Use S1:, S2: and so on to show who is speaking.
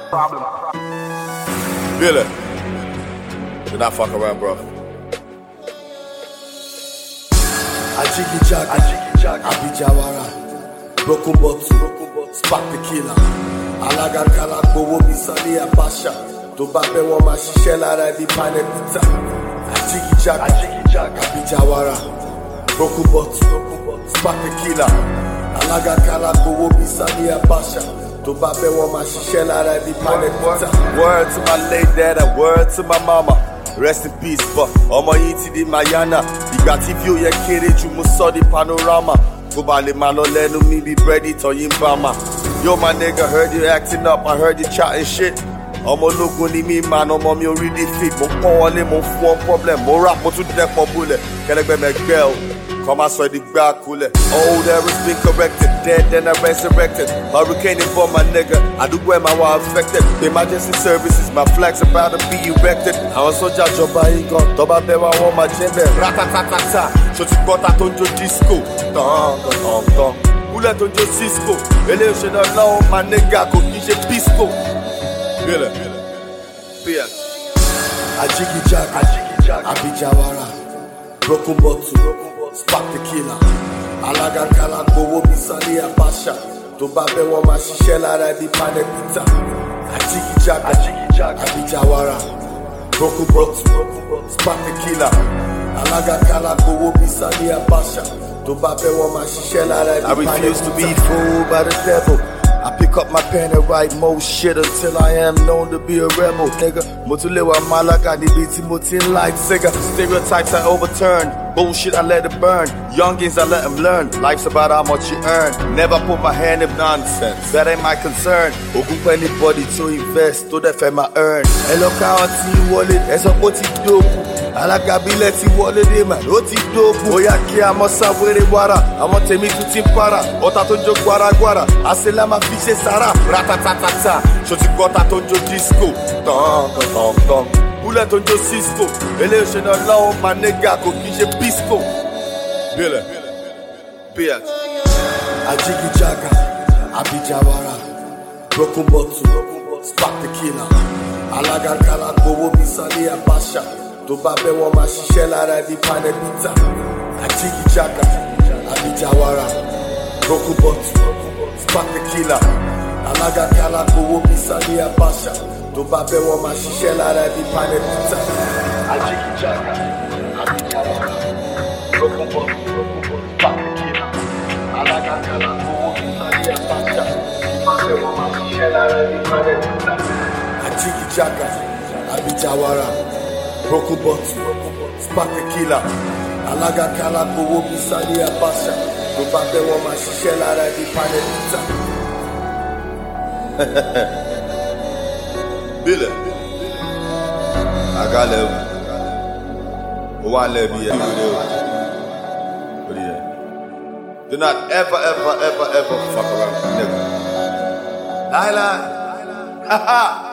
S1: Billy, do not fuck around, bro.
S2: Ajiki Jaga, Abijawara, Broken Bottle, Spark the Killer, Alaga Kala Kowo Bisani Abasha, tó bá fẹ́ wọn máa ṣiṣẹ́ lára di panel pizza. Ajiki Jaga, Abijawara, Broken Bottle, Spark the Killer, Alaga Kala Kowo Bisani Abasha, tó bá fẹ́ wọn máa ṣiṣẹ́ lára di panel pizza.
S1: Word to my late dad and word to my mama. Rest in peace, but ọmọ yìí ti di Mayana. Ìgbà tí bí ó yẹ kéré jù mo sọ di panorama. Kó ba lè máa lọ lẹ́nu mi bí búrẹ́dì tọ́yìn bá ma. Yo my nigga, heard you acting up, I heard you chatting shit. Ọmọ ológun ni mí man, ọmọ mi ò rí di fit. Mo pọ́n wọlé, mo fún wọn problem. Mo rap, mo tún dẹ́pọ̀ bulẹ̀. Kẹlẹ́gbẹ́ mẹ́gbẹ́ o, kọ́ máa sọ di gbá kulẹ̀. Old errors been corrected, dead then I resurrected. Hurricane for my nigga, àdúgbò ẹ̀ máa wà affected. Emergency services, my flags about to be erected. Àwọn sójà jọba yìí gan, tọ́ba bẹ́ wá wọ́n máa jẹ́ bẹ́ẹ̀. Ratatatata, ṣo ti gbọ́ta tó ń jó disco. Tán. Kúlẹ̀ tó ń jó Cisco. Eléyìí ṣe náà lọ́wọ́ my nigga, kò kí ṣe pisco. Bílẹ̀.
S2: Ajiki Jaga, Abijawara, Broken Bottle, Spark the Killer, Alaga Kala Kowo Bisani Abasha, tó bá fẹ́ wọn máa ṣiṣẹ́ lára di panel pizza. Ajiki Jaga, Abijawara, Broken Bottle, Spark the Killer, Alaga Kala Kowo Bisani Abasha, tó bá fẹ́ wọn máa ṣiṣẹ́ lára di panel pizza.
S1: I refuse to be fooled by the devil. I pick up my pen and write more shit until I am known to be a rebel, nigga. Motulewa Malaga, níbi tí mo ti ń like figure. Stereotypes I overturn, bullshit I let it burn. Youngins I let them learn, life's about how much you earn. Never put my hand in nonsense, that ain't my concern. Ogun for anybody to invest, tó dẹ̀ fẹ́ máa earn. Ẹ lọ ká ọtí wọlé, ẹ sọ pé ó ti dókun. Alágàbílẹ̀ ti wọlé dé mà, ó ti dókun. Ó yá kí a mọ́ sáwéré wàrà, àwọn tèmi tún ti ń para. Ọ̀tá tó ń jó gbaragbara, àṣẹ máa fi ṣe sára. Ratatatata, ṣo ti gbọ́ta tó ń jó disco. Tán. Kúlẹ̀ tó ń jó Cisco. Eléyìí ṣe náà lọ́wọ́ my nigga, kò kí ṣe pisco. Bílẹ̀.
S2: Ajiki Jaga, Abijawara, Broken Bottle, Spark the Killer, Alaga Kala Kowo Bisani Abasha, tó bá fẹ́ wọn máa ṣiṣẹ́ lára di panel pizza. Ajiki Jaga, Abijawara, Broken Bottle, Spark the Killer, Alaga Kala Kowo Bisani Abasha, tó bá fẹ́ wọn máa ṣiṣẹ́ lára di panel pizza. Ajiki Jaga, Abijawara, Broken Bottle, Spark the Killer, Alaga Kala Kowo Bisani Abasha, tó bá fẹ́ wọn máa ṣiṣẹ́ lára di panel pizza. Ajiki Jaga, Abijawara, Broken Bottle, Spark the Killer, Alaga Kala Kowo Bisani Abasha, tó bá fẹ́ wọn máa ṣiṣẹ́ lára di panel pizza.
S1: Billy, I got level. One level, yeah. What do you? Do not ever fuck around with a nigga. Lie.